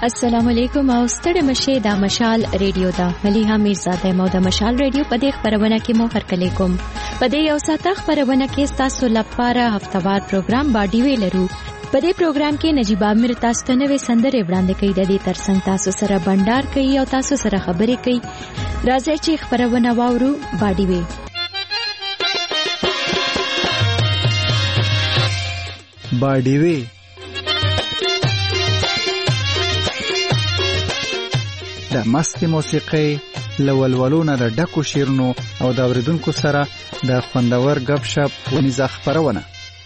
السلام علیکم او ستړي مشه د مشال ریډیو دا مليها میرزاده مو د مشال ریډیو په دې خبرونه کې مو هرکلی کوم په دې یو ساعته خبرونه کې تاسو لپاره هفتوار پروګرام باډي وی لرو. په دې پروګرام کې نجيب عامر تاسو ته نوې سندرې وړاندې کوي د دې ترڅنګ تاسو سره بندر کوي او تاسو سره خبرې کوي. راځي چې خبرونه واورو باډي وی. باډي وی د مستي موسیقي لولولونه د ډکو شیرونو او د اوریدونکو سره د خوندور غب شپ ونیزه خبرونه.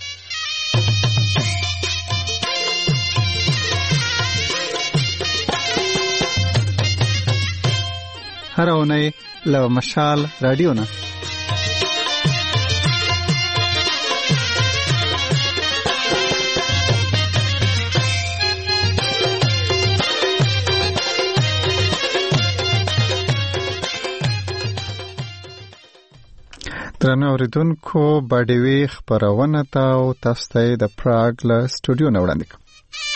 هر اونۍ له مشال رادیو نه درنو اوریدونکو باډي وی خبرونه تاسو ته د پراګ له سټوډیو نه وړاندې کوم.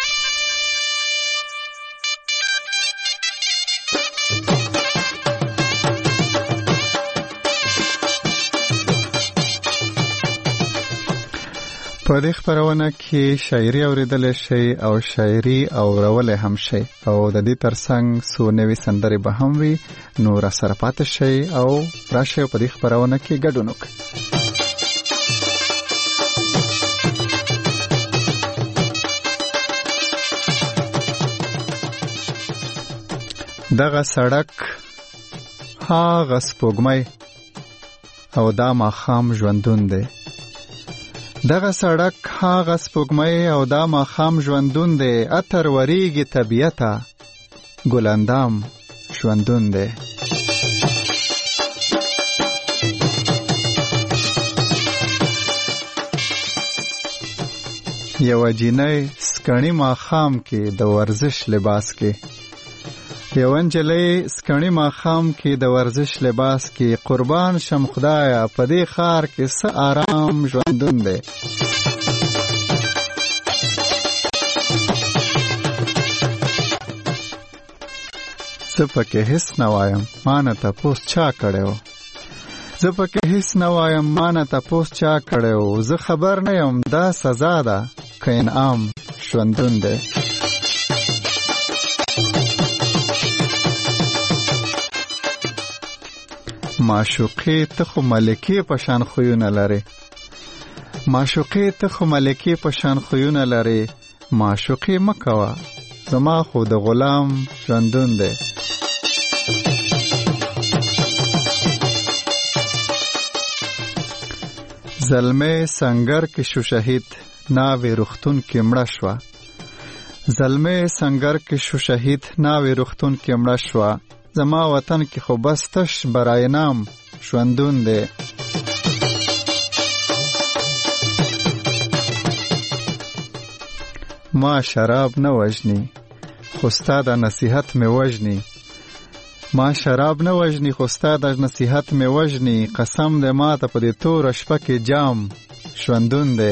په دې خبرونه کې شاعري اوریدل شي او شاعري اورول هم شي او د دې ترڅنګ څو نوې سندرې به هم وي. نو را سره پاتې شي او راشه په دې خبرونه کې ګډون وکړئ. دغه سړک هاغه سپوږمۍ او دا ماښام ژوندون دی. دغه سړک هاغه سپوږمۍ او دا ماښام ژوندون دی. اتر وریږي طبیعته ګلندام ژوندون دی. یو جینۍ سکڼي ماښام کې د ورزش لباس کې. یو انجلۍ سکڼي ماښام کې د ورزش لباس کې. قربان شم خدایا په دې ښار کې څه آرام ژوندون دی. زه پکې هیڅ نه وایم ما نه تپوس چا کړی و. زه پکې هیڅ نه وایم ما نه تپوس چا کړی و. زه خبر نه یم دا سزا ده که انعام ژوندون دی. معشوقې ته خو ملکې په شان خویونه لرې. معشوقې ته خو ملکې په شان خویونه لرې. معشوقې مه کوه زما خو د غلام ژوندون دی. زلمې سنگر کې شو شهید ناوې روختون کې مړه شوه. زلمې سنگر کې شو شهید ناوې روختون کې مړه شوه. زما وطن کې خو بس تش برای نام ژوندون دی. ما شراب نه وژني خو ستا د نصیحت مې وژني. ما شراب نه وژني خو ستا د نصیحت مې وژني. قسم دې ما ته په دې توره شپه کې جام ژوندون دی.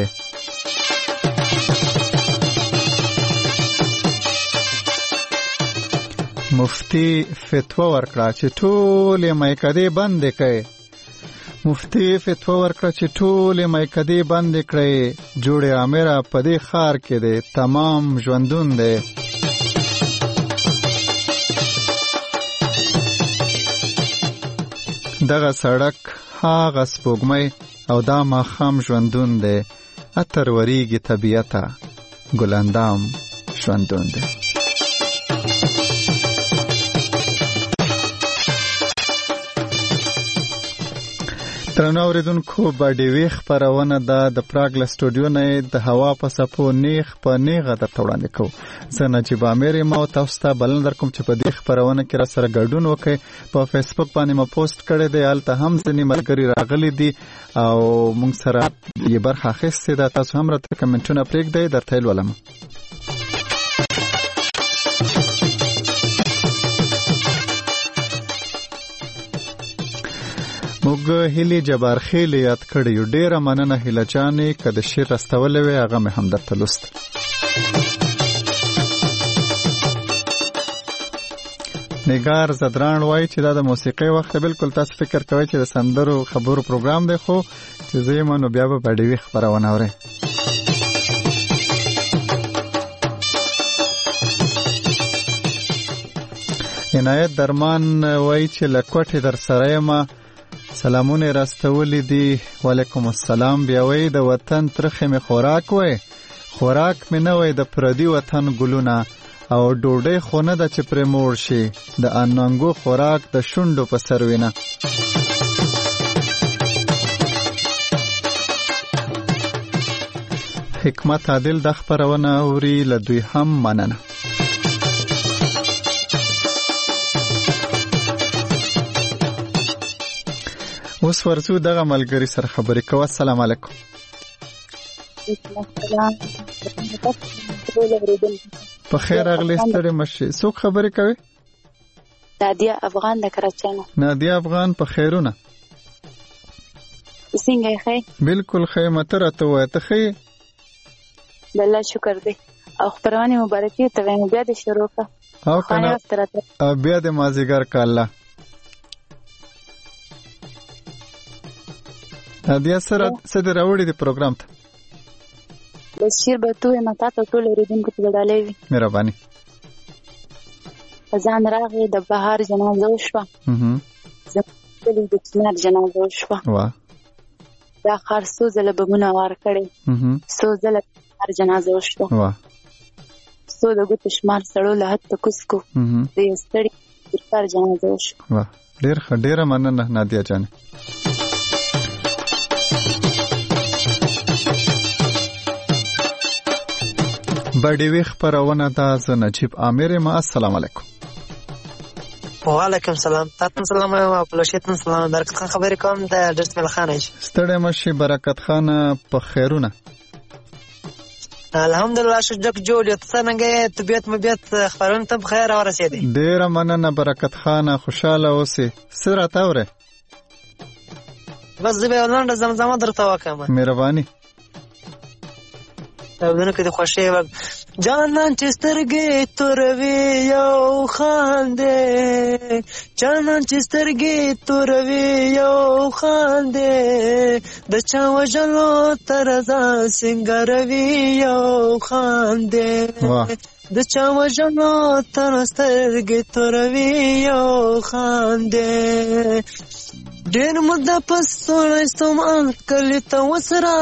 مفتی فتوا ورکړه چې ټولې میکدې بندې کړئ. مفتی فتوا ورکړه چې ټولې میکدې بندې کړئ. جوړې عامره په دې ښار کې دی تمام ژوندون دی. دغه سړک هاغه سپوږمۍ او دا ماښام ژوندون دی. اتر وریږي طبیعته ګلندام ژوندون دی. درنو اوریدونکو باډي وی خبرونه د پراګ له سټوډیو نه د هوا په څپو نیغ په نیغه درته وړاندې کوو. زه نجيب عامر یم او تاسو ته بلنه درکوم چې په دې خبرونه کې را سره ګډون وکړئ. په فیسبوک باندې ما پوسټ کړی دی. هلته هم ځینې ملګري راغلي دي او موږ سره یې برخه اخیستې ده. تاسو هم راته کمنټونه پرېږدئ درته یې لولم. موږ هیلې جبار خیل یاد کړی. ډیره مننه هیله جانې که د شعر راستولی وی هغه مې هم درته لوست. نگار زدران وایي چې دا د موسیقۍ وخت بالکل تاسو فکر کوئ چې د سندرو خبرو پروګرام دی خو چې زه یم نو بیا به په ډیوي خبرونه اورئ. عنایت درمان وایي چې له کوټې در سره یم سلامونه راستولی دي. وعلیکم السلام. بیا وایي د وطن ترخې مې خوراک وای خوراک مې نه وای د پردي وطن ګلونه او ډوډۍ خو نه ده چې پرې موړ شي د اننګو خوراک د شونډو په سر وینه. حکمت عادل د خبرونه اوري له دوی هم مننه. اوس ورڅو دغه ملګری سره خبرې کوو. السلام علیکم. په خیر اغلی ستړي مشي. څوک خبرې کوي؟ نادیا افغان د کراچۍ نه. نادیا افغان په خیرونه. څنګه یې ښه؟ بالکل ښه. مته راته ووایه ته ښه یې؟ الله شکر دی. او خپرونې مبارکي ورته وایم بیا دې شروع کړه او کنه بیا دې مازدیګر که الله. نادیا سره څه دې راوړي دې پروګرام ته؟ بس شیر به تو یم تا ته ټول اورېدونکو ته ډالۍ وي. مهرباني. ځان راغی د بهار جنازه وشوه زموږ د چنار جنازه وشوه. دا ښار څو ځله بمونه وار کړی څو ځله بهار جنازه وشوه څو د ګوتو شمار سړو له حد کوس کو د یو ستړي ترکار جنازه وشوه. ډېر ښه. ډېره مننه نادیا جانې. بډیوي خبرونه ده. زه نجیب عامر یم. السلام علیکم. وعلیکم السلام. تاسو سلام او پلوشیتن سلام. برکت خان خبرې کوم د جسمل خان. ستړی مشي برکت خان په خیرونه. الحمدلله شجک جوړ یو. څنګه طبيعت مبيت خبرونه ته بخیر ورسېدې؟ ډېره مننه برکت خان. خوشاله اوسې. سره تاوره بس زه به ولنډ زمزمه درته وکم. مهرباني. دونه کې د خوشې وخت جانان چې سترګې توروي یو خاندې جانان چې سترګې توروي یو خاندې د چا وژلو تر ځان سنگاروي یو خاندې د چا وژلو تر سترګې توروي یو خاندې ډېر مده پس سوړی ستومان کلی ته وسره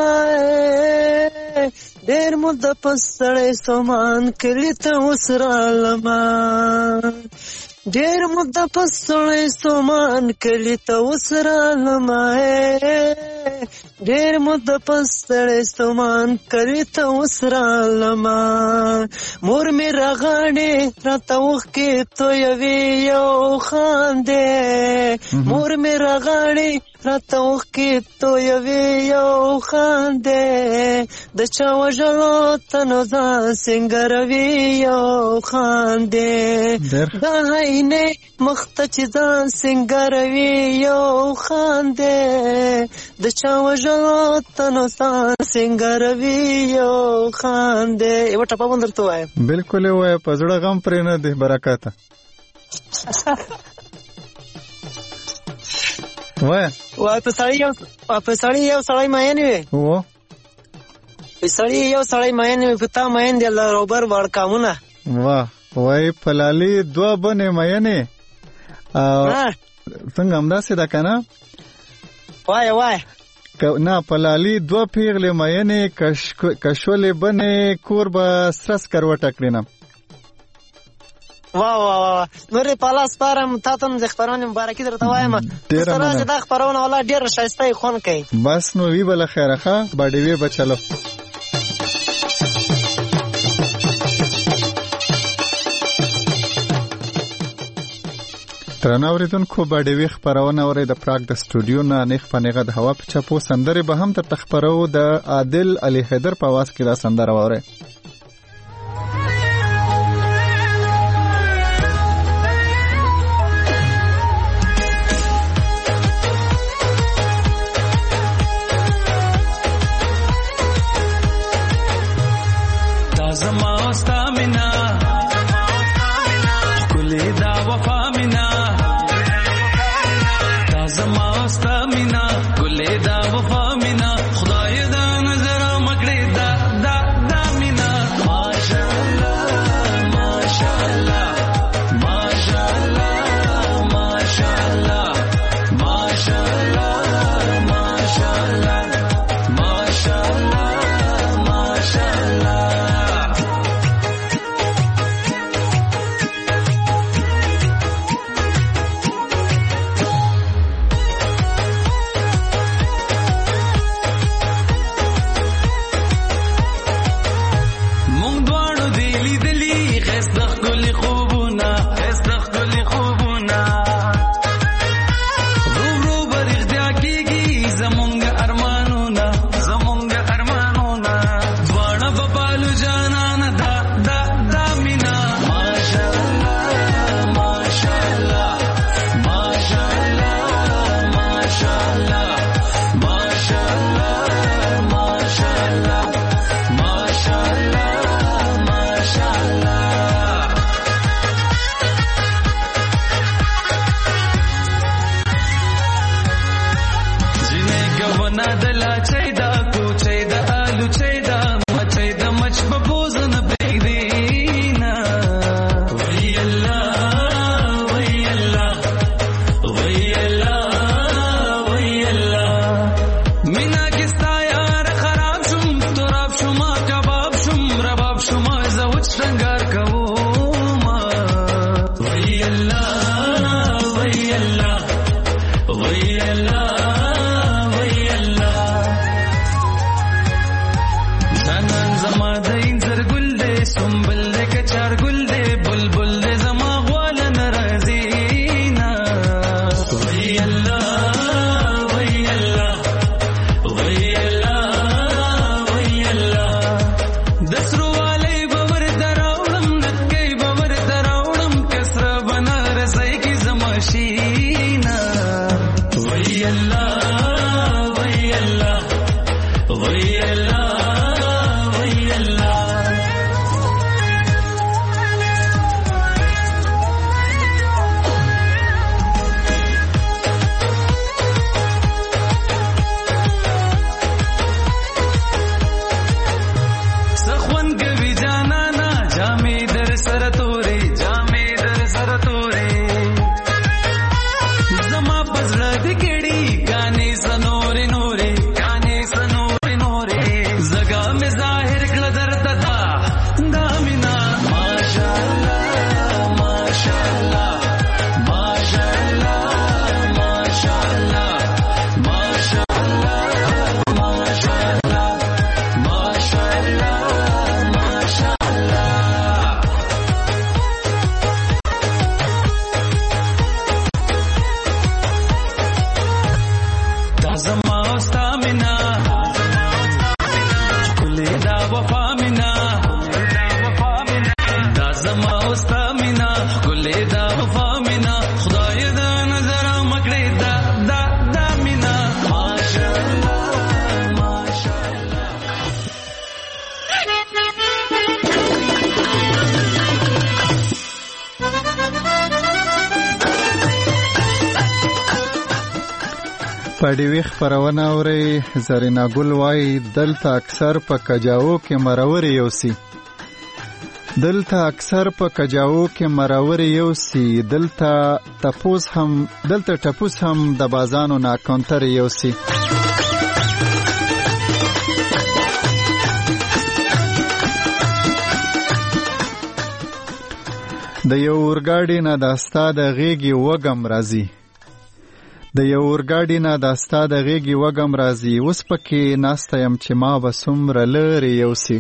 لمای ډېر مده پس سړی ستومان کلی ته وسره لمای ډېر مده پس سړی ستومان کلی ته وسره لمای ډېر مده پس سړی ستومان کلی ته وسره لمای مور مې راغاړې راته اوښکې تویوي یو خاندې مور مې راغاړې راته اوښکې تویوي یو خاندې د چا وژلو تنو ځان سنګروي یو خاندې د عینې مخ ته چې ځان سنګروي یو خاندې د چا وژلو تنو ځان سنګروي یو خاندې. یوه ټپه به درته ووایم. بالکل یې ووایه. په زړه غم پرې نه دی برکته. وای په سړی یو سړی مین وي. په سړی یو سړی مین وي په تا مین دی الله روبر وړ کامونه. وای په لالي دوه بنې مینې څنګه همداسې ده که نه؟ وای نه په لالي دوه پیغلې مینې کشولې بنې کور به سره سکروټه کړینم. واه نورې پالا سپارم تا ته د خبرونې مبارکي درته وایم. سره چې دا خبرونه والله ډېره ښایسته یې خوند کوي. بس نو وي به له خیره ښه باډیوې به چلو. درنو اوریدونکو باډیوي خبرونه اورئ د پراګ د سټوډیو نه. نیغ په نیغه د هوا په چپو سندرې به هم درته خپرو. د عادل علي حیدر په اواز کې دا سندره واورئ. زما ستا مینا کلی دا پډیوي خبرونه اوري. زرینا ګل وای دلته اکثر په کجاو کې مرور یوسی. دلته اکثر په کجاو کې مرور یوسی. دلته ټپوس هم د بازانو نا کونتر یوسی. د یو ورګاډي نه د استاد غیږي وګم راځي. د یو ورګاډي نه د استاد غیږي وګم راځي. اوس پکې ناسته یم چې ما به څومره لرې یوسي.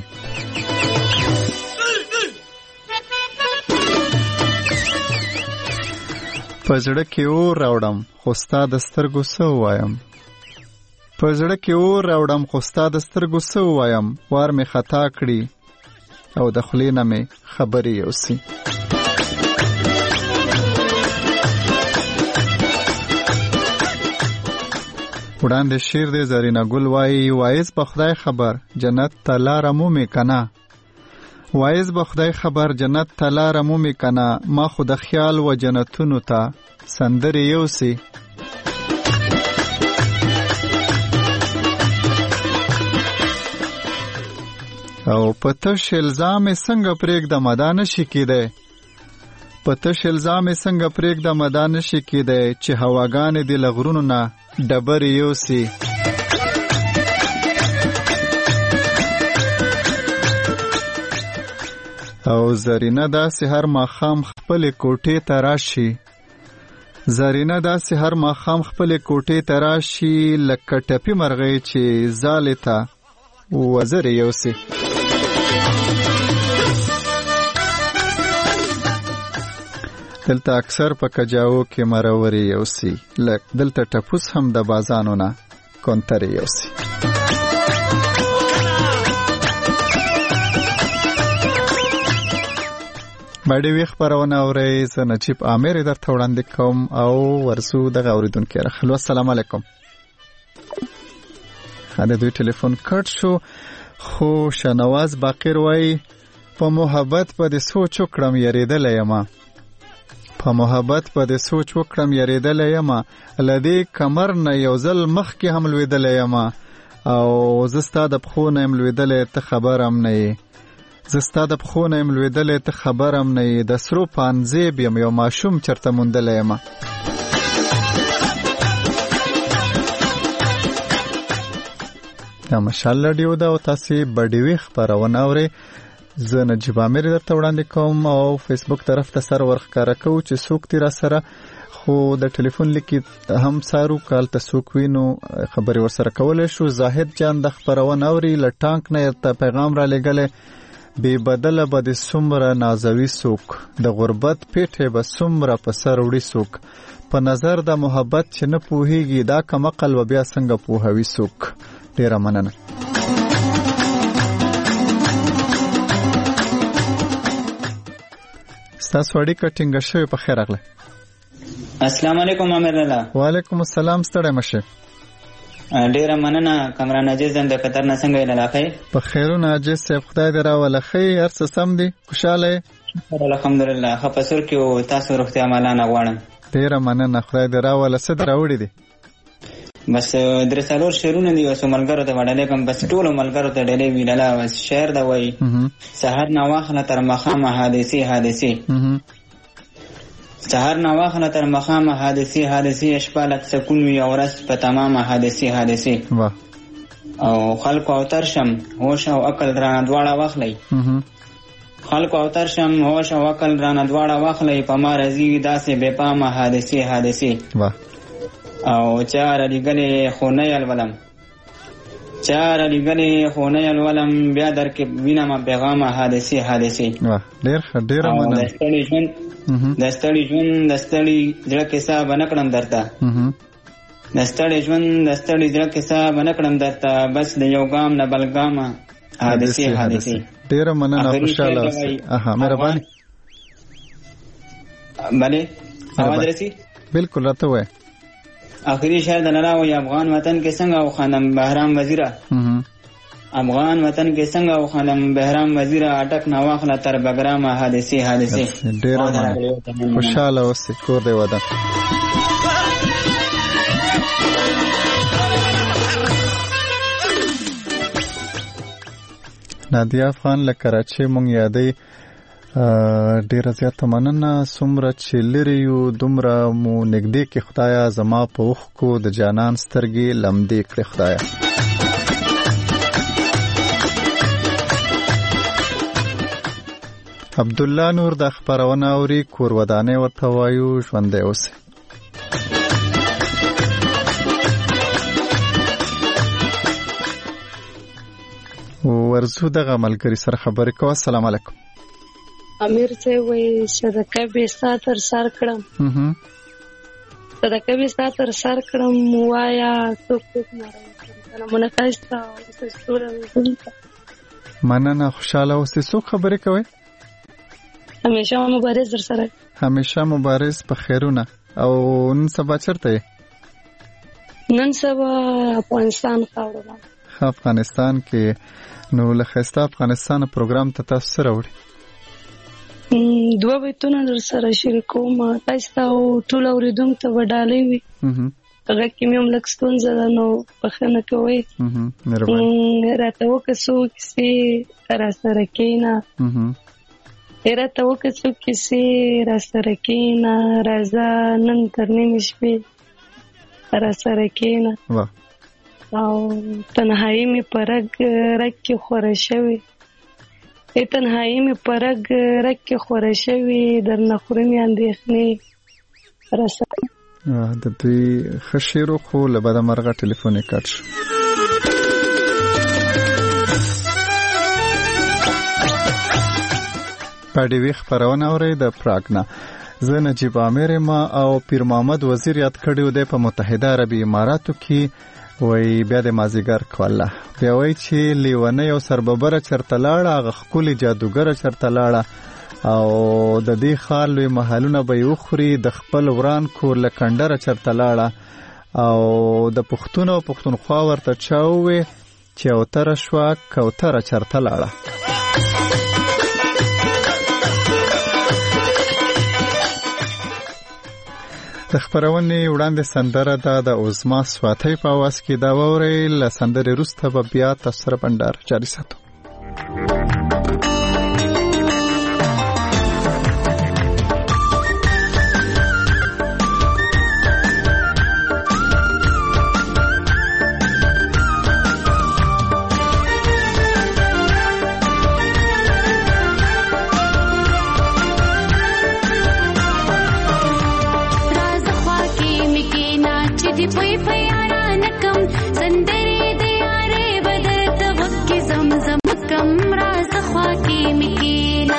په زړه کې اور راوړم خو ستا د سترګو څه ووایم. په زړه کې اور راوړم خو ستا د سترګو څه ووایم. وار مې خطا کړي او د خولې نه مې خبرې یوسي. وړاندې شعر دی. زرینا ګل وایي وایز به خدای خبر جنت ته لاره مومې کنه. وایز به خدای خبر جنت ته لاره مومې کنه. ما خو د خیال و جنتونو ته سندرې یوسي. او په تش الزام څنګه پرېږدم ادا نشي کېدی. په تش الزام څنګه پرېږدم ادا نشي کېدی چې هواګانې دې له غرونو نه ډبرې یوسي. او زرینه داسې هر ماښام خپلې کوټې ته راشي. زرینه داسې هر ماښام خپلې کوټې ته راشي لکه ټپي مرغۍ چې ځالې ته وزرې یوسي. دلته اکثر په کجاو کې مرورې یوسي. دلته ټپوس هم د بازانو نه کونترې یوسي. باډیوي خبرونه اورئ. زه نجیب عامر درته وړاندې کوم او ورسو دغه اورېدونکي راخلو. السلام علیکم. د دوی ټلیفون کټ شو خو شنواز باقر وایي په محبت په دې سوچ وکړم یریدلی یم. په محبت په دې سوچ وکړم یریدلی یم. له دې کمر نه یو ځل مخکې هم لوېدلی یم. او زه ستا د پښو نه یم لوېدلی ته خبر هم نه یې. زه ستا د پښو نه یم لوېدلی ته خبر هم نه یې. د سرو پانځیب یم یو ماشوم چېرته موندلی یم. دا مشال راډیو ده او تاسې باډیوي خبرونه اورئ. زه نجیب عامر درته وړاندې کوم او فیسبوک طرف ته سر ورښکاره کوو چې څوک دې را سره خو د ټلیفون لیکي هم سارو کال تسوک وینو خبري ورسره کولای شو. زاهد جان د خبرونه اوري لټانک نه ته پیغام را لګلې بے بدله به د سمره نازوي سوک د غربت پیټه به سمره په سر وړي سوک په نظر د محبت چې نه پوهیږي دا کم عقل و بیا څنګه پوهوي سوک. ډیره مننه. تاسو اړیکه ټینګه شوی په خیر راغله. السلام علیکم امیر الله. وعلیکم السلام ستړی مشه. ډیره مننه کامران عجیز د قطر نه څنګه لاله په خیرونه عجیز صاحب خدای دې راوله خیر هر څه سم دي خوشاله الحمدلله خپسر کې او تاسو روغتیا مالانه غواړم. ډیره مننه خدای دې راوله څه دراوړي دي بس درې څلور شعرونه دي اوس ملګرو ته وړاندې کوم بس ټول ملګرو ته ډېرې ویلاله شعر دا وایي سحر نه واخله تر مخامه حادثه سحر نه واخله تر مخامه حادثه شپه لک سکون وي او ورځ په تمامه حادثه او خلق او ترشم هوش او عقل رانه دواړه واخلي خلق او ترشم هوش او عقل رانه دواړه واخلي په ما رضی داسې بے پامه حادثه او چار لګلې خونه الولم بیا در کې وینم پیغام حادثه ډیر مننه. د ستړي ژوند زړه کې صاحب نکړم درته د ستړي ژوند زړه کې صاحب نکړم درته بس د یو ګام نه بل ګام حادثه ډیر مننه خوشاله اوسئ. مهرباني. بله اواز رسی بالکل راته وای. آخری شعر د نراوی افغان وطن کې څنګه او خانم بهرام وزیره افغان وطن کې څنګه او خانم بهرام وزیره اٹک نه واخله تر بګرام حادثه ډیر خوشاله اوسئ کور دی ودا. نادیا افغان له کراچۍ مونږ یادې ډیره زیاته مننه. څومره چې لري یو دومره مو نږدې کې خدایا زما په اوښکو د جانان سترګې لمدې کړې خدایا. عبدالله نور د خبرونه اوري کور ودانې ورته وایو ژوندی اوسئ. ورزو دغه ملګری سره خبرې کوه. السلام علیکم. امیر څه وایي صدقه به ستر سر کړم وایا څوک مونږ تاسو مننه خوشاله اوسئ. څوک خبرې کوي؟ همیشه مبارز در سره همیشه مبارز په خیرونه. او نن سبا چرته یې؟ نن سبا افغانستان خاوره افغانستان کې نو له خسته افغانستان پروګرام ته تاسو سره وړي دوه بیتونه در سره شریکوم تاسو ټول اوریدونکو ته وډالې وي هغه کې مې هم لږ ستونزه ده نو بخښنه کوئ. راته وکړو کیسې را سره کېنه راځه نن تر نیمې شپې را سره کېنه او تنهایی مې په رګ کې خوره شوې درنه خورې مې اندېښنې را سره. د دوی ښه شعر خو له بده مرغه ټلیفون یې کټ شو. پاډیوي خبرونه اوري د پراګ نه. زه نجیب عامر ما او پیر محمد وزیر یاد کړیو د په متحده عربي اماراتو کې وای بیا د مازیګر کوله بیا وای چې لیونه یو سرببره چرته لاړه هغه خولي جادوګره چرته لاړه او د دې خار لوی محلونه به یو خوري د خپل وران کور لکندره چرته لاړه او د پښتونخوا ورته چاوي چې اوتر شوا کوتره چرته لاړه. د خبرونې وړاندې سندره ده د عظما سواتۍ په आवाज کې دا ووري ل سندرې وروسته به بیا تاسو سره بندر جاری ساتو. راز دی پوی پیاران کم سندری دی یاره بدرت وکی زمزم کم راز خواکی مکینا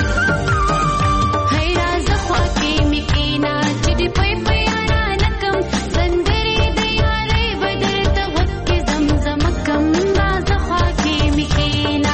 ہے راز خواکی مکینا چی دی پوی پیاران کم سندری دی یاره بدرت وکی زمزم کم راز خواکی مکینا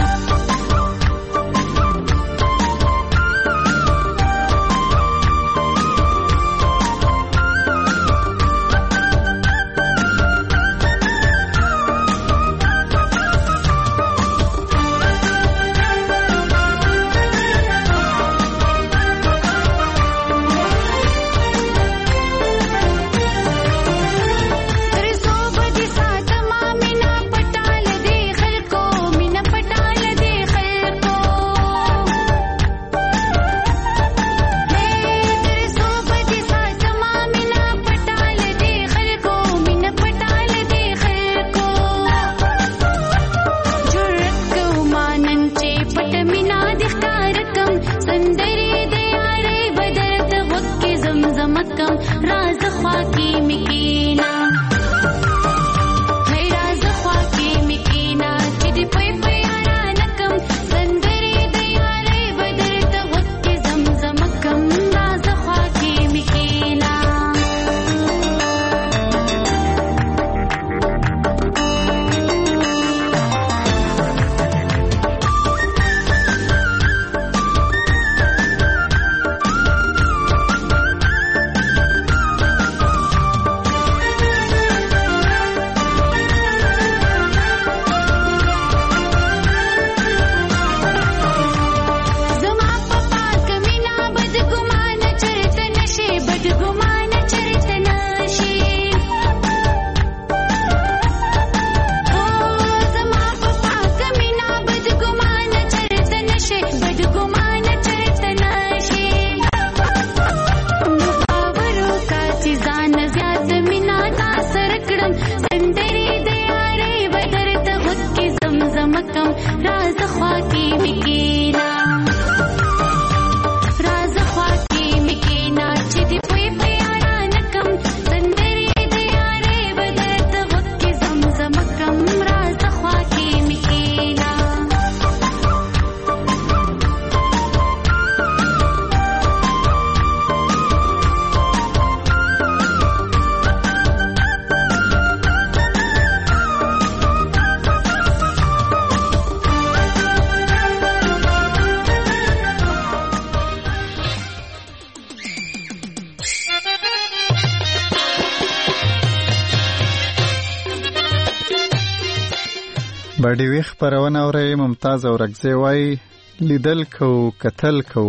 باډي ویخ پرونه اوري ممتاز اورګزی وای لیدل کو قتل کو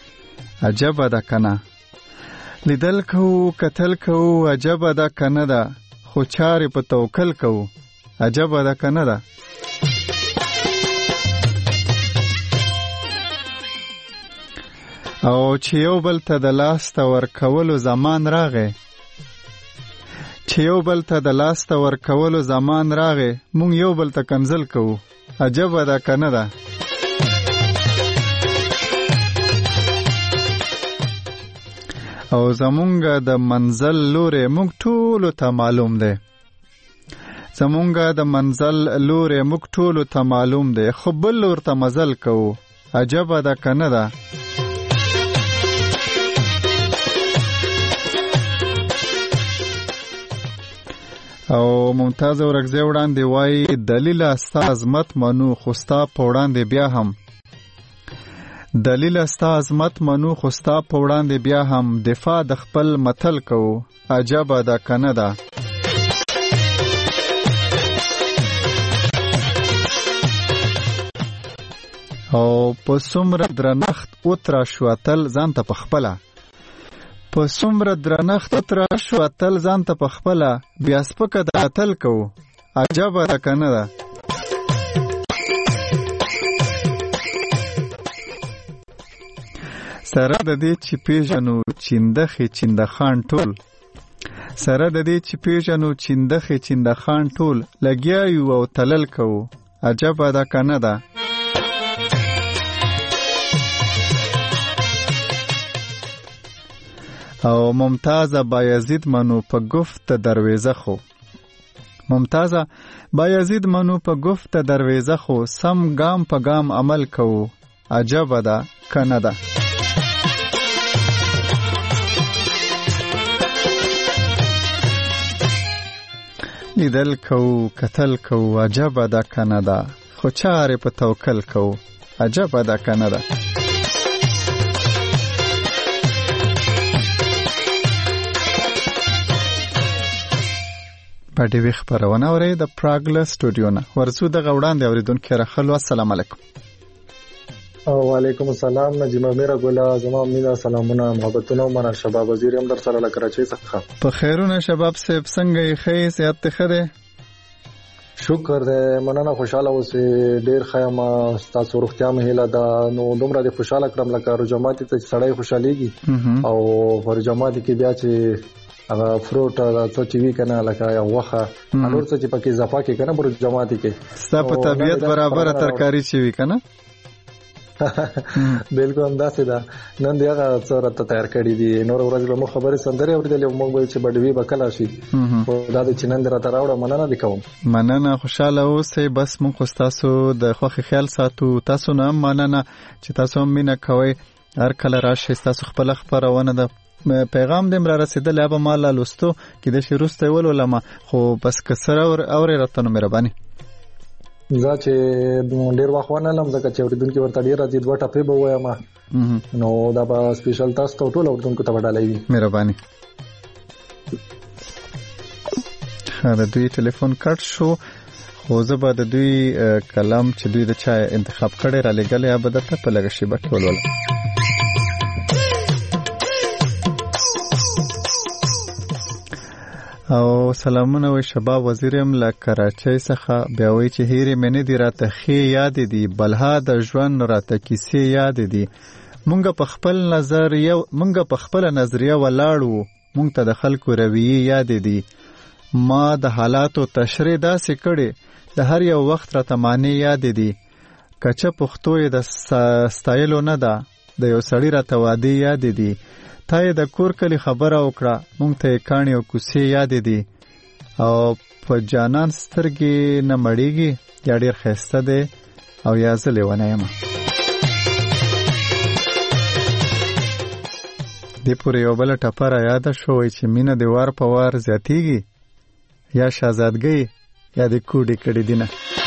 عجب ده کنه لیدل کو قتل کو عجب ده کنه ده خو چارې په توکل کو عجب ده کنه ده او چې یو بل ته د لاس ته ورکولو زمان راغی چې یو بل ته د لاس ته ورکولو زمان راغی مونږ یو بل ته کنزل کوو عجب ده کنه ده او زمونږ د منزل لورې مونږ ټولو ته معلوم دی زمونږ د منزل لورې مونږ ټولو ته معلوم دی خو بل لور ته مزل کوو عجب ده کنه ده او ممتاز اورګزی وړاندې وای دلیل استا عظمت منو خو ستا په وړاندې بیا هم دلیل استا عظمت منو خو ستا په وړاندې بیا هم دفاع د خپل متل کوو عجب ده کنه ده او په څومره درنښت وترا شو اتل ځان ته پخپله په څومره درنښت وترا شو اتل ځان ته پخپله بیا سپکه د اتل کوو عجب ده کنه ده سره د دې چې پیژنو چیندخې چیندخان ټول سره د دې چې پیژنو چیندخې چیندخان ټول لګیا یو او تلل کوو عجب ده کنه ده او ممتازه بایزید منو په گفت درویزه خو ممتازه بایزید منو په گفت درویزه خو سم گام په گام عمل کوو عجب ده کنه ده لیدل کوو کتل کوو عجب ده کنه ده خو چاره په توکل کوو عجب ده کنه ده په دې خبرونه اوري د پراګ سټوډیو نه ورسو د غوړاندې اوریدونکو راخلو السلام علیکم. وعلیکم السلام. نجیمه میرا ګولا زما مینا سلامونه محبتونه من شباب وزیر هم در سره له کراچۍ څخه. په خیرونه شباب صاحب څنګه یې خې صحت خره؟ شکر دې مننه خوشاله اوسې ډیر خیمه تاسو روغتیا مهله دا نو دومره دې خوشاله کړم لکه رجماتي ته سړی خوشاليږي او ورجماتي کې بیا چې هغه فروټ څه چې وی کنه لکه یو وخه انور څه چې پکې اضافه کې کنه پر جماعتي کې ستا په طبيعت برابر ترکاری شي وی کنه بالکل انداسه ده نن دی هغه څوره ته تیار کړی دي نور ورځ به مو خبره سندري اوریدلې موږ به چې بډوي بکلا شي دا د چنند را تراوړه مننه وکوم. مننه خوشاله اوسئ بس مونږ خو تاسو د خوخي خیال ساتو تاسو نه مننه چې تاسو مینه کوئ هر کله راشي تاسو خپل خبرونه د پیغام دې مر رسیدل به مال لوستو کې د شروسته ولولم خو بس کسر اور راتنو مهرباني دا چې ډیر واخوانه لم زکه چې اوریدونکو ورته ډیر راځي دوه ټپې به وایم نو دا به سپیشل تاسو ټول اوریدونکو ته وډالای مهرباني. دا دوی ټلیفون کټ شو خو زه به د دوی کلام چې دوی د چا انتخاب کړي را لګل یا به د په لګ شي بټ ولول. او سلامونه وي شباب وزیرم له کراچۍ څخه بیا وی چې هیره منه دی راته خې یاد دي بلها د ژوند راته کیسې یاد دي مونږ په خپل نظریه ولاړو مونږ ته د خلکو رویه یاد دي ما د حالاتو تشریح داسې کړي د هر یو وخت راته معنی یاد دي کچه پښتو د ستایلو نه ده د یو سړی راته وادي یاد دي تای د کور کلی خبره وکړه مونږ ته کانی او کوسې یاد دي او په جانان سترګې نه مړیږي یا ډیر خسته ده او یا زلې ونایم دې پورې یو بل ټپره یاد شوې چې مینه د وار په وار زیاتیږي یا شاهزادګۍ یا د کوډې کړي دینه.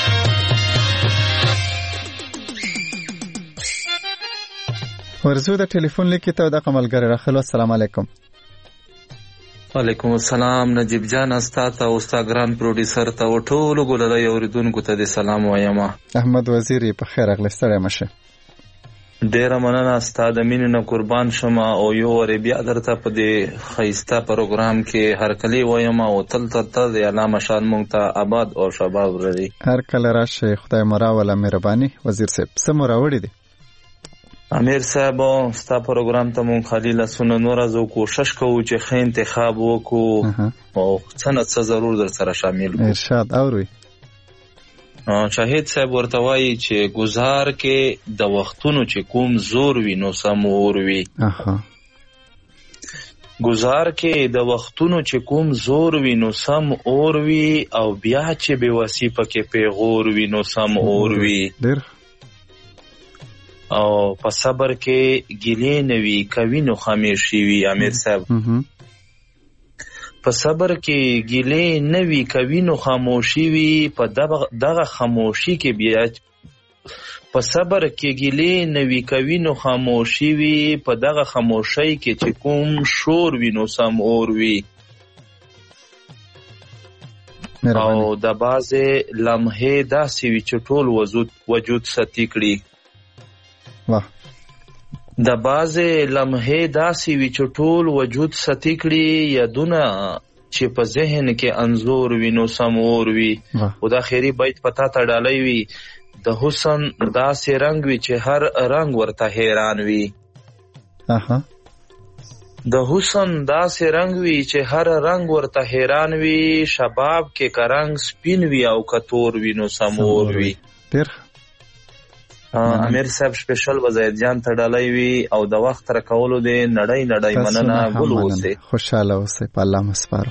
ورزو د ټلیفون لیکي ته د قملګر راخلو السلام علیکم. وعلیکم السلام نجیب جان استاد او استاګران پروډوسر ته ټول ګولای اوریدونکو ته د سلام وایم. احمد وزیری په خیر اغلستړی مشه. ډیر مننه استاد مين نه قربان شمه او یو ور بیا درته په دې خيستا پروګرام کې هر کلی وایم او تل د علامه شان مونږ ته آباد او شباب ردی هر کله راشه خدای مراوله مهرباني وزیر صاحب سم راوړی دی امیر صاحب ستا پروګرام ته مونږ خلیل سن نور ازو کوشش کوو چې ښه انتخاب وکړو او څنګه ضرور در سره شامل کو ارشاد اوروي. شاهد صاحب ورته وایي چې گزار کې د وختونو چې کوم زور وي نو سم اور وي. گزار کې د وختونو چې کوم زور وي نو سم اور وي او بیا چې بے وسی پکې پیغور وي نو سم اور وي. او په صبر کې ګیلې نوي کوي نو خاموشي وي. امیر صاحب په صبر کې ګیلې نوي کوي نو خاموشي وي په دغه خاموشي کې بیا په صبر کې ګیلې نوي کوي نو خاموشي وي په دغه خاموشي کې چې کوم شور وي نو سم اور وي. او د بازه لمحه داسې وي چې ټول وجود ستی کړي. د بازه لمحه داسې وي چې ټول وجود ستی کړي یادونه چې په ذهن کې انزور وي نو سم اور وي. او دا خیری بیت پتا ته ډالۍ وي د حسن داسې رنگ وي چې هر رنگ ورته حیران وي. د حسن داسې رنگ وي چې هر رنگ ورته حیران وي شباب کې کرنګ سپین وي او کتور وي نو سم اور وي. امیر صاحب سپیشل وزید جان ته ډالۍ وي او د وخت تر کولو دې نړۍ مننه ګل اوسئ. خوشاله اوسئ. په الله مسپارو.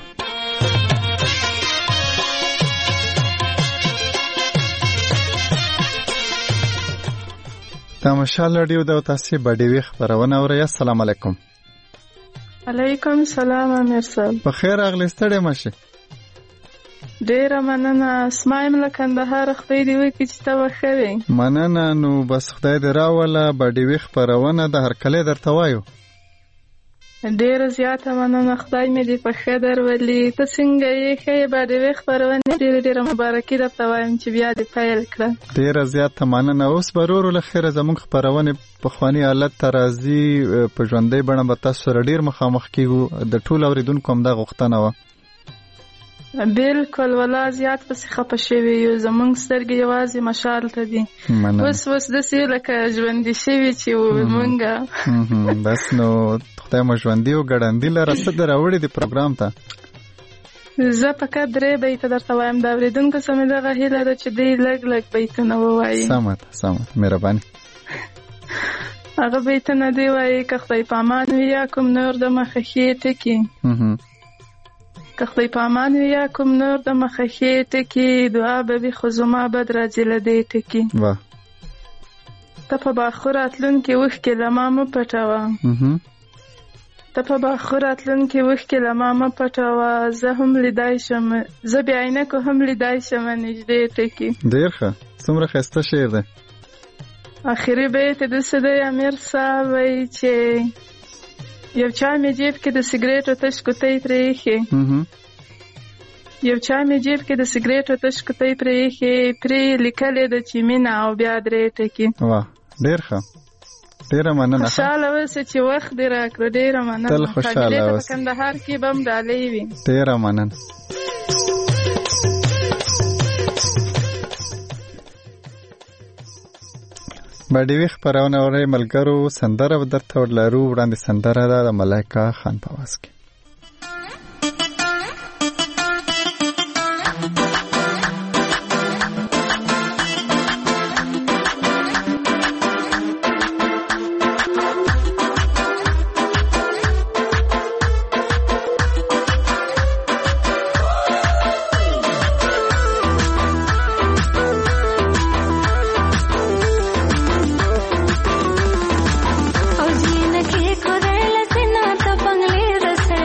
دا مشال رادیو د تاسو باندې خبرونه اورئ. السلام علیکم. علیکم السلام امیر صاحب. په خیر اغلی ستړی مشه. ډیره مننه. اسمایم له کندهار خدای دې وکړي چې ته وښوې. مننه. نو بس خدای دې راوله باندې خبرونه د هر کله درته وایو. ډیره زیاته مننه. خدای مې دې په ښه درولي. ته څنګه یې؟ ښه باندې خبرونه ډیره مبارکي درته وایم چې بیا دې پیل کړه. ډیره زیاته مننه. اوس برورو له خیره زموږ خبرونه په خواني حالت ته راځي. په ژوندۍ بڼه به تاسو سره ډیر مخامخ کیږو. د ټول اوریدونکو هم دا غوښتنه وه. بالکل. ولا زیات پسې خپه شوي یو. زمونږ سترګې یوازې مشال ته دي. اوس داسې لکه ژوندي شوي چې مونږ. بس نو خدای مو ژوندي او ګړندي لره. څه در راوړي دي پروګرام ته؟ زه فقط 3 بیته درته وایم. د اورېدونکو څخه مې دغه هیله ده چې دوی لږ بیتونه ووایي. سمه مهرباني. هغه بیتونه دی وایي: که خدای په امان وي یا کوم نور د مخه ښې ټکي، که خدای په امان وي یا کوم نور د مخه ښې ټکي، دعا به وي خو زما بد راځي له دې ټکي. ته په باخو راتلونکې اوښکې له ما مه پټوه، ته په باخو راتلونکې اوښکې له ما مه پټوه، زه هم لیدای شم، زه بې عینکو هم لیدای شم نږدې ټکي. ډېر ښه. څومره ښایسته شعر دی. آخري بیت یې داسې دی امیر صاحب وایي چې یو چا مې جیب کې د سګریټو تش کوتۍ پرې ایښې، یو چا مې جیب کې د سګریټو تش کوتۍ پرې ایښې، پرې لیکلې ده چې مینه او بیا 3 ټکي. واه ډېر ښه. ډېره مننه. خوشحاله اوسې چې وخت دې راکړو. ډېره مننه. تل خوشحاله اوسې. په کندهار کې به هم ډالۍ وي. ډېره مننه. باډیوي خبرونه اورئ ملګرو. سندره درته ورلرو. وړاندې سندره ده د ملایکه خان په آواز کې. او زینه کې کو دل سينه ته بنگلې رسې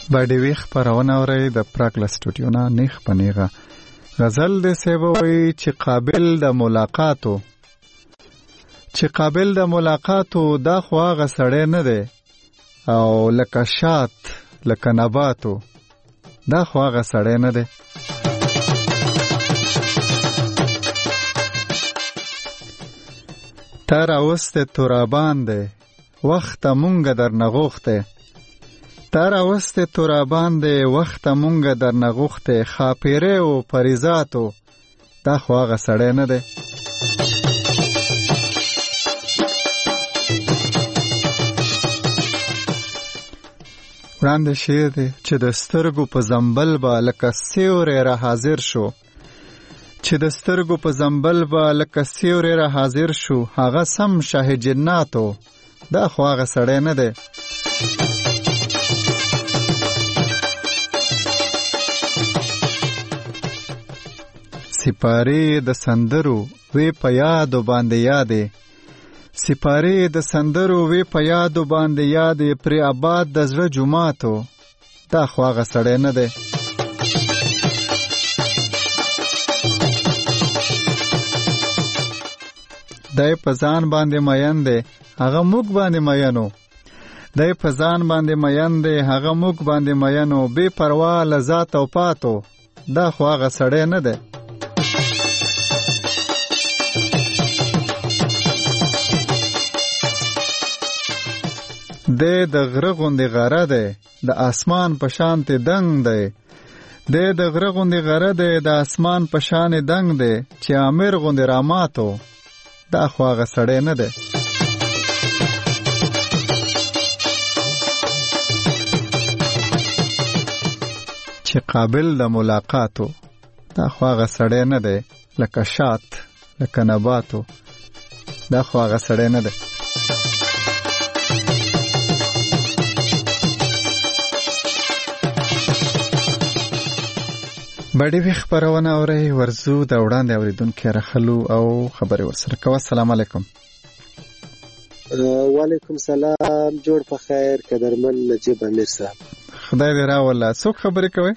باډي ویخ پرونه اوري د پراګلا سټوډیو نه نیخ پنیغه غزل د سیبوي چې قابل د ملاقاتو دا خو هغه سړی نه دی او لکه شات لکه نباتو دا خو هغه سړی نه دی. تا راوسته ترابان دی وخت مونږ در نغوخته وخت مونږ در نغوخته خاپیره او پریزاتو دا خو هغه سړی نه دی. وړاندې شعر دی چې د سترګو په زنبل به لکه سیوری را حاضر شو هغه سم شاه جناتو دا خو هغه سړی نه دی. سپارې د سندرو وی په یادو باندې یادې پرې آباد د زړه جوماتو دا خو هغه سړی نه دی. دی په ځان باندې مین دی هغه موږ باندې مینو بې پروا له ذات او پاتو دا خو هغه سړی نه دی. دی د غره غوندې غره دی د اسمان په شان ته دنګ دی چې امیر غوندې راماتو دا خو هغه سړی نه دی. چې قابل د ملاقاتو دا خو هغه سړی نه دی لکه شات لکه نباتو دا خو هغه سړی نه دی. باډي ویخ پرونه اوري ورزو د وړاندې اوریدونکو راخلو او خبري ورسره کوي. السلام علیکم. وعلیکم سلام. جوړ په خیر قدرمن نجیب امیر صاحب. خدای دې راوله. څوک خبرې کوي؟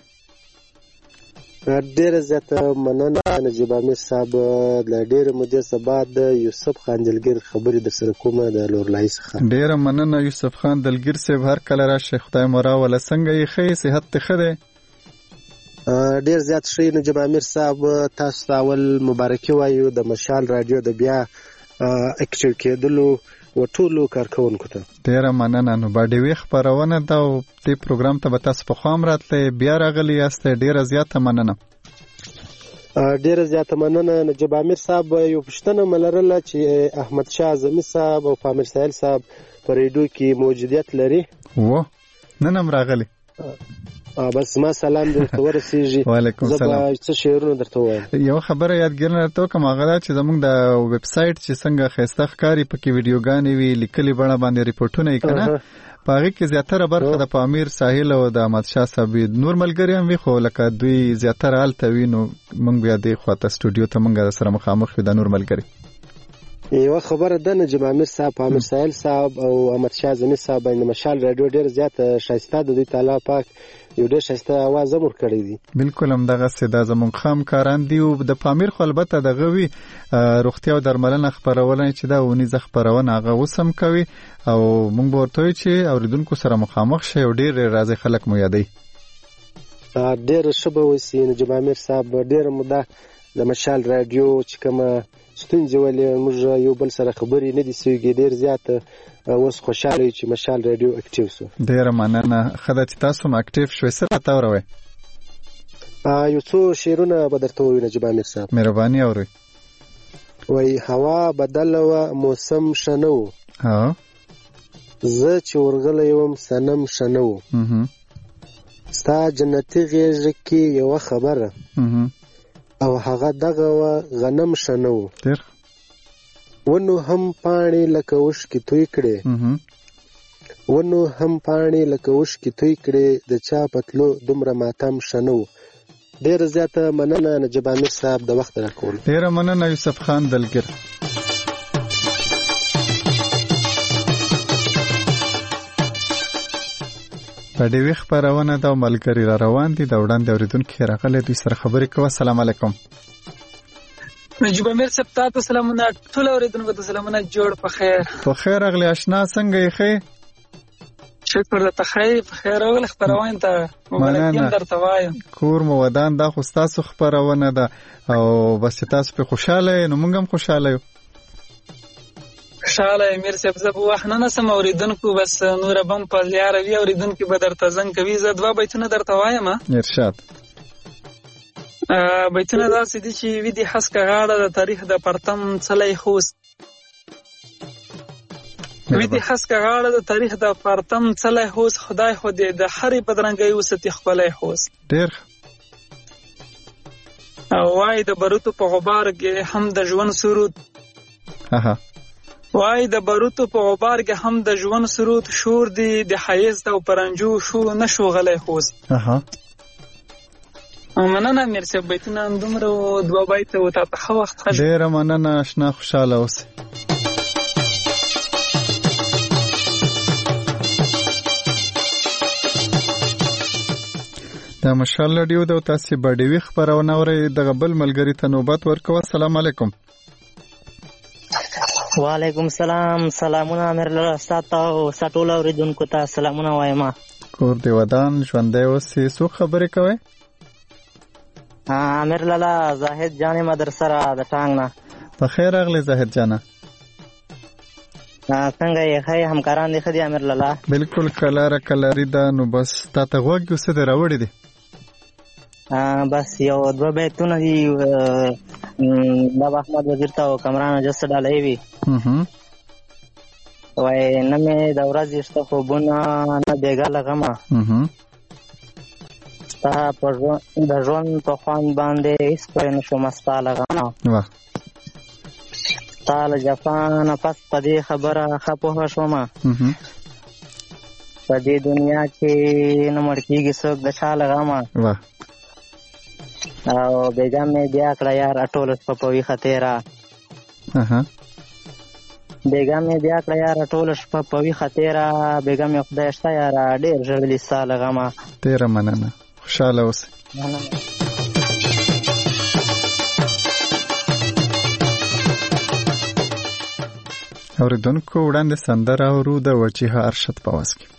ډېر زیاته مننه نجیب امیر صاحب. له ډېر مودې بعد یوسف خان دلګر خبرې در سره کومه د لورلای څخه. ډېر مننه یوسف خان دلګر صاحب. هر کله راشه. خدای مو راوله. څنګه یې ښه صحت ته ښه دی؟ ډیر زیات ښه نجیب امیر صاحب. تاسو ته اول مبارکي وایو د مشال رادیو د بیا اکټیو کېدلو و ټولو کارکونکو ته. ډیره مننه. نو باډي ویخ پرونه دا دې پروګرام ته به تاسو په خام راتلې بیا راغلی یاست. ډیره زیاته مننه. نجیب امیر صاحب یو پوښتنه ملرله چې احمد شاه اعظمي صاحب او پامیر سایل صاحب په ریډیو کې موجودیت لري. نن هم راغلی. بس ما سلام درته ورسیږي. وعلیکم سلام. څه شعرونه درته وایم. یو خبره یادګر نه راته کوم هغه چې زموږ د ویب سټ چې څنګه خسته ښکاری پکې ویډیوګانې وی لیکلي بڼه باندې ریپورتونه یې کنه پاره کې زیاتره برخه د پامیر ساحل او د احمد شاه صاحب نور ملګری هم وی خو لکه دوی زیاتره حالت وینو موږ بیا د خواته سټوډیو ته موږ سره مخامخ د نور ملګری. یو خبره ده نجیب امیر صاحب پامیر ساحل صاحب او احمد شاه اعظمي صاحب باندې مشال رادیو ډیر زیات شایسته د دوی تعالی پاک یو ډېر ښایسته اواز امر کړی دی. بالکل هم دغسې دا زموږ خام کاران دي او د پامیر خو البته دغه وي روغتیا او درملنه خپرونه چې دا اونیزه خپرونه هغه اوس هم کوي او موږ به ورته وایو چې اورېدونکو سره مخامخ شئ او ډېر راځي خلک مو یادوي. ډېر ښه به وسي نجیب امیر صاحب. ډېره موده د مشال راډیو چې کومه ستونزې ولې موږ یو بل سره خبرې نه دي سوي. ډېر زیات اوس خوشاله یو چې مشال رادیو اکټیو سو. ډیره مننه. خدای چې تاسو هم اکټیو شوئ. څه راته وروئ؟ یو څو شعرونه به درته ووایو نجیب امیر صاحب. مهرباني اورئ. وایي هوا بدله وه موسم ښه نه و زه چې ورغلی وم صنم ښه نه و ستا جنتي غېږه کې یوه خبره او هغه دغه وه غنم ښه نه و ونو هم پاڼې لکه اوښکې توی کړې د چا پتلو دومره ماتم ښه نه و. ډېره زیاته مننه نجیب امیر صاحب د وخت راکول. ډېره مننه یوسف خان دلګر. ډیوی خبرونه د ملګری را روان دي د وړاندې اوریدونکو راغلي دوی سره خبرې کوي. السلام علیکم. نجیب امیر صاحب تاسو سلامونه ټول اوریدونکو ته سلامونه جوړ په خیر. په خیر اغلی آشنا څنګه یې ښه؟ شکر ته خیر په خیر راغلی خبرونه ته مبارکیم درته وایم. کور مو ودان دا خو تاسو خبرونه ده او بس تاسو په خوشاله نو موږ هم خوشاله یو. خوشاله امیر صاحب زه په وخت نه سم اوریدونکو بس نور بم په لیار وی اوریدونکو به درته زنګ کوي. زه دوه بیتونه درته وایم. ارشاد. بیتونه داسې دي چې وی دي حسکه غاړه د تاریخ د پرتم څلی خوست. وی دي حسکه غاړه د تاریخ د پرتم څلی خوست. خدای خو دې د هرې بدرنګۍ وساتي ښکلی خوست. ډېر او وای د بروتو په غبار کې هم د ژوند سرود. وای د بروتو په غبار کې هم د ژوند سرود شور دی د حیز او پرنجو شو نشو غلی خوست. مننه امیر صاحب بیتونه دومره دوه بیته و تا ته ښه وخت. ډېره مننه اشنا خوشحاله اوسئ. دا مشال رادیو د تاسو باډوي خبرونه اورئ. دغه بل ملګری ته نوبت ورکوه. السلام علیکم. وعلیکم السلام. سلامونه امیر الله ساتو ساتول اوریدونکو ته سلامونه وایم. کور دی ودان ژوندی اوسئ. څو خبرې کوئ؟ امیر لالا زاهد جان مدرسه را د ټانګ نه. په خیر راغلی زاهد جانه. څنګه یې ښه همکاران دي ښه دي امیر لالا؟ بالکل کلاره کلاري ده. نو بس تا ته غوږ یو څه دی راوړی دی؟ بس یو دوه بیتونه دي بابا احمد وزیر ته او کمران اجازه ډالۍ وي. وایي نه مې د ورځې شته خوبونه نه بېګا له غمه ستا د ژوند په خوند باندې هېڅ پوه نه شوم ستا له غمه. ستا له جفا نه پس په دې خبره ښه پوه شومه په دې دنیا کې نه مړ کېږي څوک د چا له غمه. او بېګا مې بیا کړه یار ټوله شپه په ویښه تېره. بېګا مې بیا کړه یاره ټوله شپه په ویښه تېره. بېګا مې خدای شته یاره ډېر ژړلي ستا له غمه. ډېره مننه خوشحاله اوسئ. اوریدونکو وړاندې سندره اورو د وجیحه ارشد په آواز کې.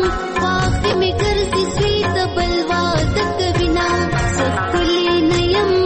Nayam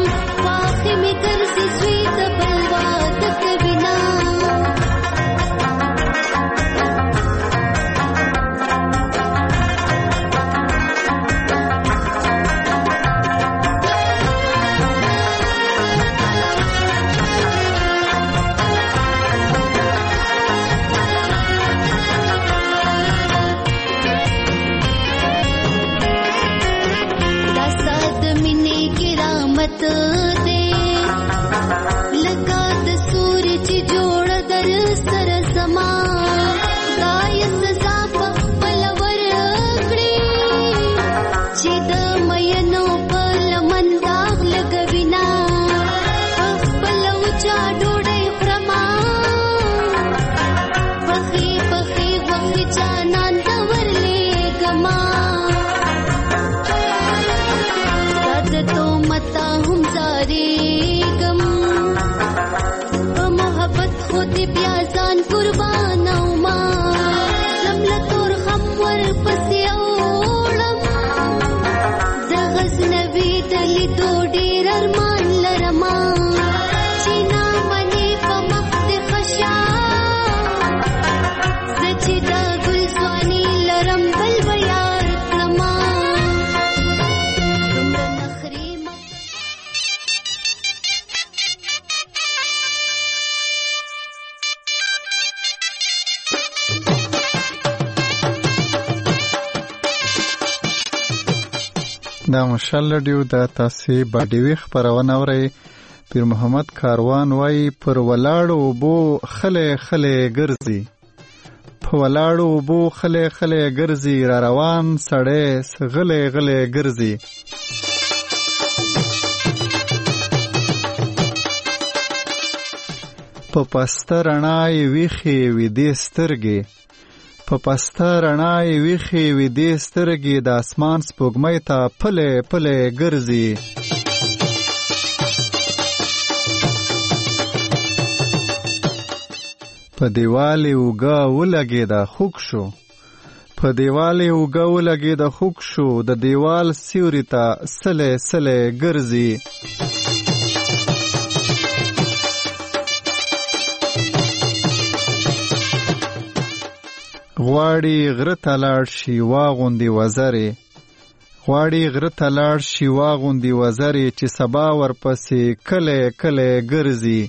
دلیدو ډیر ارمان لرما چې نا منې په مخ دې خشا زه چې دا ګل ځواني لرم بل به یار کړما دومره نخرې دا مشال رادیو د تاسې باډیوي خپرونه اورئ. پیر محمد کاروان وایي پر ولاړو اوبو خلې خلې ګرځي، په ولاړو اوبو خلې خلې ګرځي، را روان سړی غلې غلې ګرځي. په پسته رڼا یې ویښې ویدې سترګې، په پسته رڼا یې ویښې ویدې سترګې، د اسمان سپوږمۍ ته پلې پلې ګرځي. په دیوال یې اوږه ولګېده خوږ شو، په دیوال یې اوږه ولګېده خوږ شو، د دیوال سیوري ته سلې سلې ګرځي. غواړي غره ته لاړ شي واغوندي وزرې، غواړي غره ته لاړ شي واغوندي وزرې، چې سبا ورپسې کلی کلی ګرځي.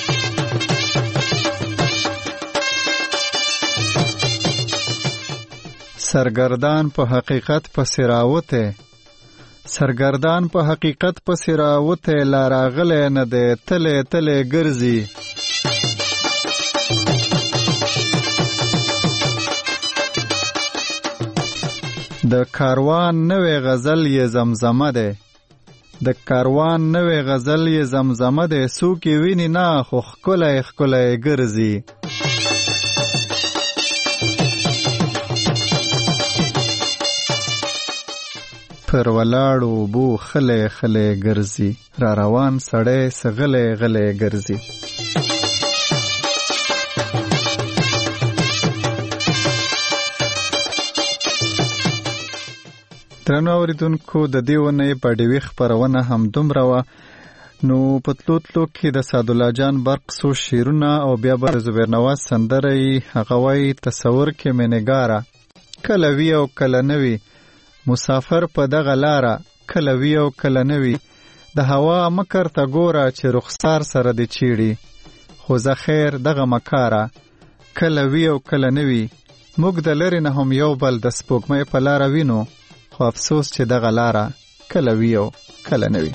سرګردان په حقیقت پسې راوتی، سرګردان په حقیقت پسې راوتی، لا راغلی نه دی تلی تلی ګرځي. د کاروان نوې غزل یې زمزمه ده، د کاروان نوې غزل یې زمزمه ده، څوک یې ویني نه خو ښکلی ښکلی ګرځي. پر ولاړو اوبو خلې خلې ګرځي، را روان سړی څه غلی غلی ګرځي. درنو اوریدونکو، د دې ونې باډیوي خپرونه همدومره وه. نو په تلو تلو کې د سعدالله جان برق څو شعرونه او بیا به زبیر نواز سندره یې. هغه وایي تصور کې مې نګاره، کله وي او کله نه وي، مسافر په دغه لاره، کله وي او کله نه وي. د هوا مکر ته ګوره چې رخسار سره دې چیړي، خو زه خیر دغه مکاره، کله وي او کله نه وي. موږ د لرې نه هم یو بل د سپوږمۍ په لاره وینو، خو افسوس چې دغه لاره کله وي او کله نه وي.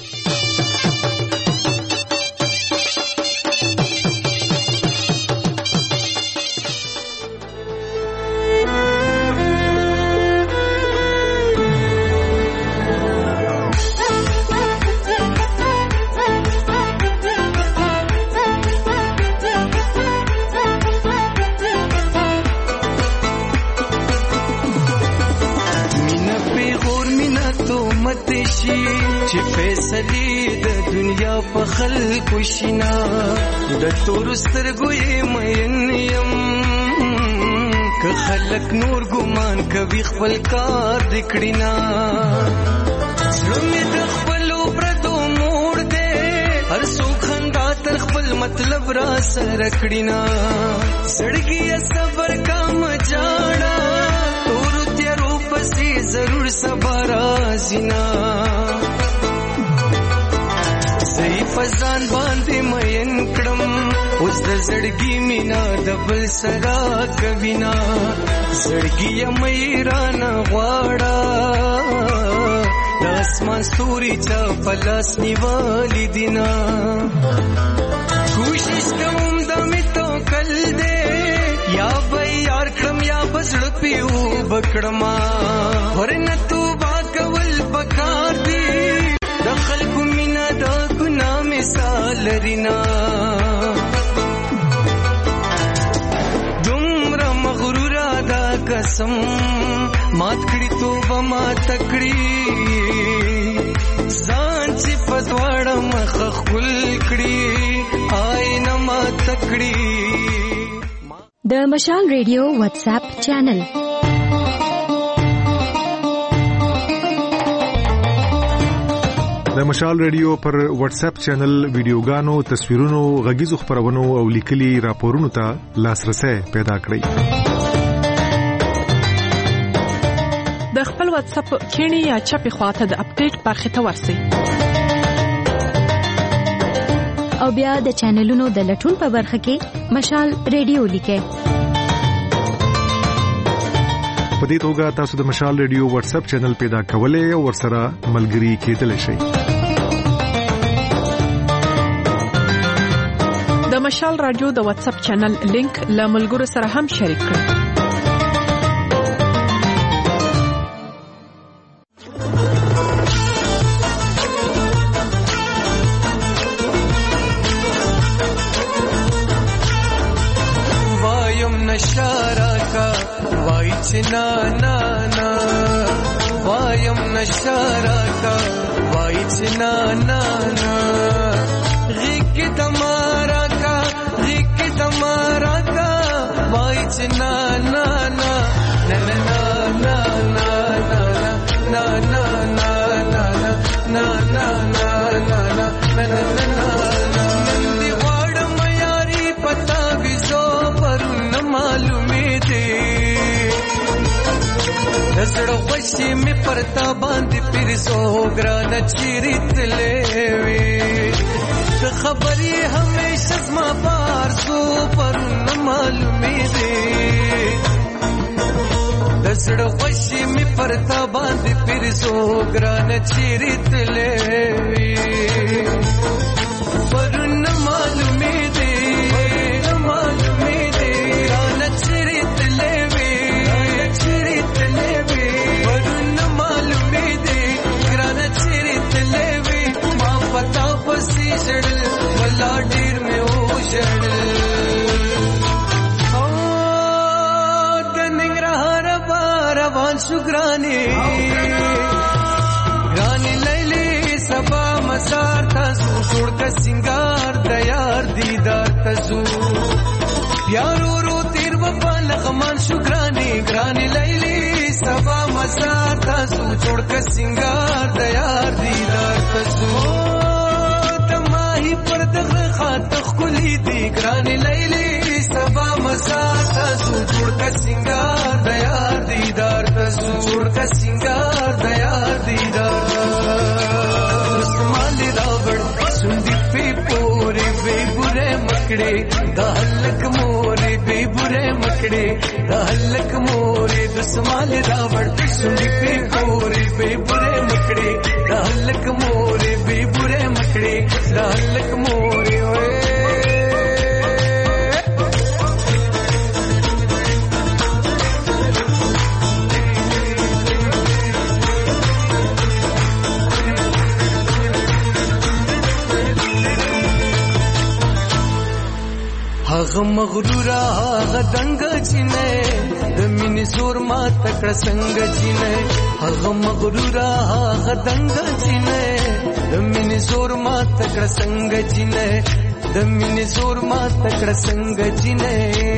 چې فیصلې د دنیا په خلکو شینا، د تورو سترګو یې مین یم، که خلک نور ګمان کوي خپل کار دې کړي نه. زړه مې د خپلو پردو موړ دی، هر څوک خندا تر خپل مطلب را سره کړي نه. زړګیه صبر کا مجاړه، تورو تیارو پسې ضرور سبا راځي نه. فزان باندې مین کړم، اوس د زړګي مینا د بل سره کوي نه. زړګي مې رانه غواړه، د اسمان ستوري چا په لاس نیولې دي نه. کوشش کوم د مې توکل دی، یا به یار کړم یا به زړه پې وبکړما، ورنه توبه کول پکار دي. د خلکو مینا د ګناه مثال لري نه، دومره مغروره دا قسم مات کړي توبه مات کړي، ځان چې په دواړه مخه ښکل کړي آینه مات کړي. د مشال ریډیو واتس اپ چینل د د مشال ریډیو پر واتس اپ چینل ویډیوګانو، تصویرونو، غږیزو خبرونو او لیکلي راپورونو ته لاسرسي پیدا کړئ. د خپل واتس اپ کینی یا چپی خواته د اپډیټ برخه ته ورسئ. او بیا د چینلونو د لټون په برخه کې مشال ریډیو لیکئ. په دې توګه تاسو د مشال ریډیو واتس اپ چینل پیدا کولای او ورسره ملګري کېدلی شئ. د مشال رادیو د واتس اپ چینل لینک له ملګرو سره هم شریک کړئ. ना ना ना वायम नशारा का वाइच ना ना ना गिक तमारा का वाइच ना ना ना ना ना ना ना ना ना ना ना ना ना ना ना दीवार मयारी पता विजो पर न मालूमी दे زړه خوشي می پرتا باندې پیرزو ګران چیرت لوي د خبري همیشه زما پارسو پر نه معلومي دي د زړه خوشي می پرتا باندې پیرزو ګران چیرت لوي پر نه معلومي دي वला डीर में ओशड़ ओ गनिंग रहा रवान शुक्रानी रानी लैली सबा मसार तजू छोड़ का सिंगार दयार दीदार तजू प्यारो रो तीर वफा लखमान शुक्रानी रानी लैली सबा मसार तजू छोड़ का सिंगार दयार दीदार तजू पर दغ خات خلی دی ګران لیلی سبا مسار تاسو جوړ کا سنگار د یار دیدار تاسو جوړ کا سنگار د یار دیدار رسمال راوړ سندې په پورې به ګره مکړې د هلک مورې به ګره مکړې د هلک مورې رسمال راوړ سندې په پورې به ګره مکړې د هلک مورې به ګره مکړې د هلک مورې هغه مغرورا هغه دنګ چینه د مینې زور ما تکړه څنګه چینه هغه مغرورا هغه دنګ چینه د مینې زور ما تکړه څنګه چینه د مینې زور ما تکړه څنګه چینه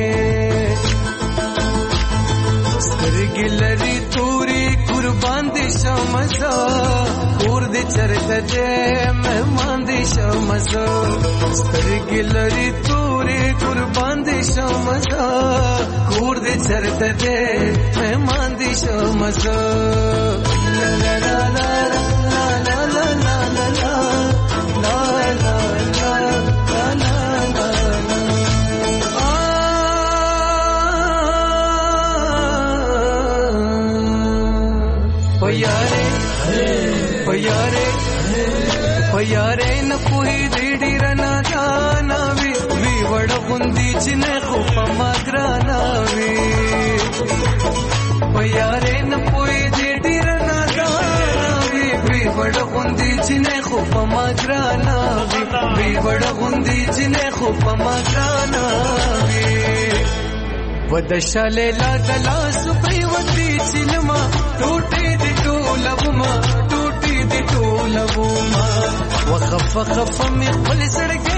سترګې لري توري قربان دي شمزه کور دې چرته دې مهمان دي شمزه سترګې لري توري قربان دي شمزه کور دې چرته دې مهمان دي شمزه لا لا لا لا لا لا لا لا لا यारे न कोई देडी रना जाना वी वड़ गुंदी जिने खूप मागराना वी यारे न कोई देडी रना जाना वी वड़ गुंदी जिने खूप मागराना वी वड़ गुंदी जिने खूप मागराना वी वदशाले ला दला सुप्रीवती चिलमा टूटे दि टोलवमा टूटे दि टोलवमा وخف خف من كل سرق